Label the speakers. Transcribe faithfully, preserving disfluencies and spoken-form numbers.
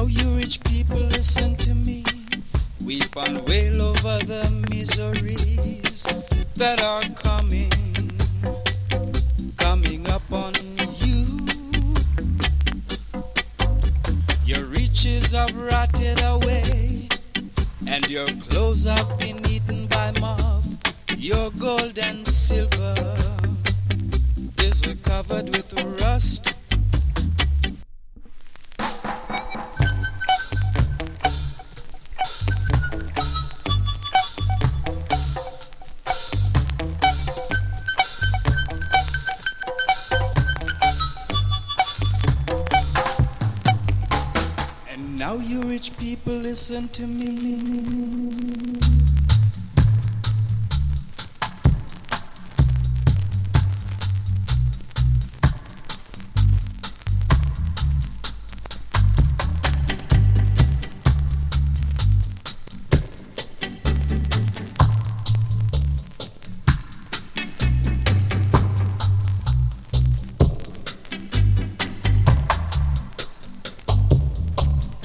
Speaker 1: now you rich people listen to me. Weep and wail over the miseries that are coming, coming upon you. Your riches have rotted away, and your clothes have been eaten by moth. Your gold and silver is covered with rust. And now you rich people listen to me.